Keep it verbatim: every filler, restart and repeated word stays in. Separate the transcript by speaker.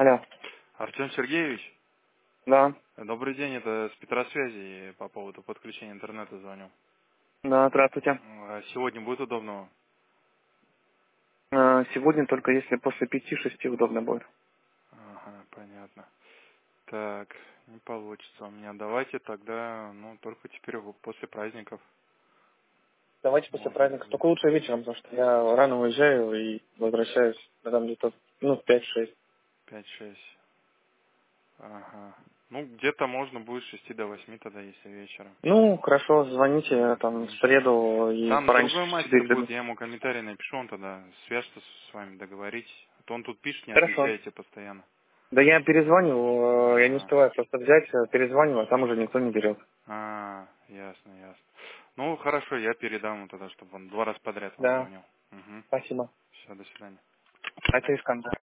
Speaker 1: Алло.
Speaker 2: Артем Сергеевич,
Speaker 1: Да.
Speaker 2: добрый день, это с Петросвязи по поводу подключения интернета звоню.
Speaker 1: Да, здравствуйте.
Speaker 2: А Сегодня будет удобно?
Speaker 1: Э, Сегодня только если после пяти-шести удобно будет.
Speaker 2: Ага, понятно. Так, не получится у меня. Давайте тогда, ну, только теперь вот после праздников
Speaker 1: Давайте после
Speaker 2: можно
Speaker 1: праздника.
Speaker 2: будет.
Speaker 1: Только лучше вечером, потому что я рано уезжаю и возвращаюсь, а там где-то, ну, в пять-шесть.
Speaker 2: Пять-шесть. Ага. Ну, где-то можно будет с шести до восьми тогда, если вечером.
Speaker 1: Ну, хорошо, звоните э, там в
Speaker 2: Созвонимся.
Speaker 1: среду и
Speaker 2: Там
Speaker 1: пораньше
Speaker 2: другой мастер
Speaker 1: четыре
Speaker 2: будет,
Speaker 1: приду.
Speaker 2: я ему комментарий напишу, он тогда свяжется с вами, договоритесь. А то он тут пишет, не
Speaker 1: Хорошо.
Speaker 2: отвечаете постоянно.
Speaker 1: Да я перезвоню, э, я не
Speaker 2: Ага.
Speaker 1: успеваю просто взять, э, перезвоню, а там уже никто не берет.
Speaker 2: А, ясно, ясно. Ну, хорошо, я передам ему тогда, чтобы он два раза подряд вам
Speaker 1: Да,
Speaker 2: звонил. Угу.
Speaker 1: спасибо.
Speaker 2: Все, до свидания.
Speaker 1: А это Искандер.